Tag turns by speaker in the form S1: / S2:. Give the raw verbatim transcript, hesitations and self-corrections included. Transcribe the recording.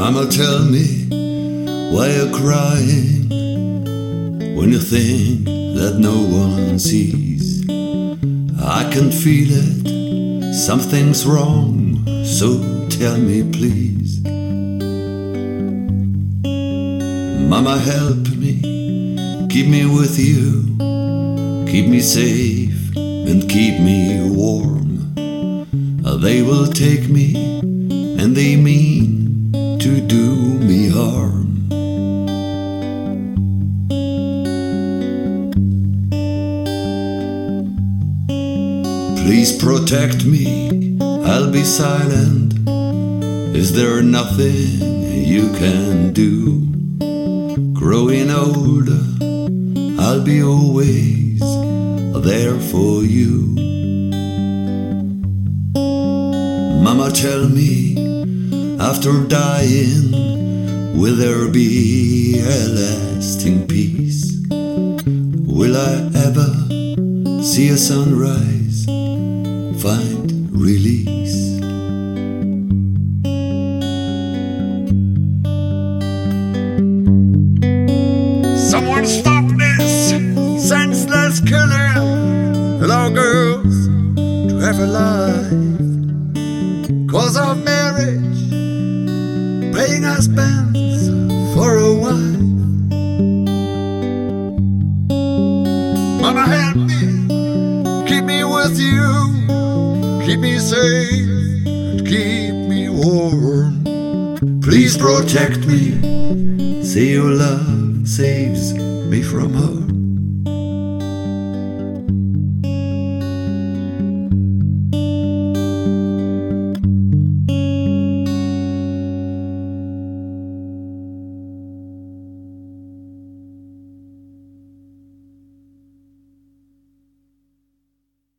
S1: Mama, tell me why you're crying when you think that no one sees. I can feel it, something's wrong, so tell me please. Mama, help me, keep me with you, keep me safe and keep me warm. They will take me and they mean to do me harm. Please protect me, I'll be silent. Is there nothing you can do? Growing older, I'll be always there for you. Mama, tell me, after dying, will there be a lasting peace? Will I ever see a sunrise, find release?
S2: Someone stop this senseless killing. Allow girls to have a life. Cause of marriage, paying husbands for a wife. Mama, help me, keep me with you, keep me safe and keep me warm.
S1: Please protect me, say your love saves me from harm.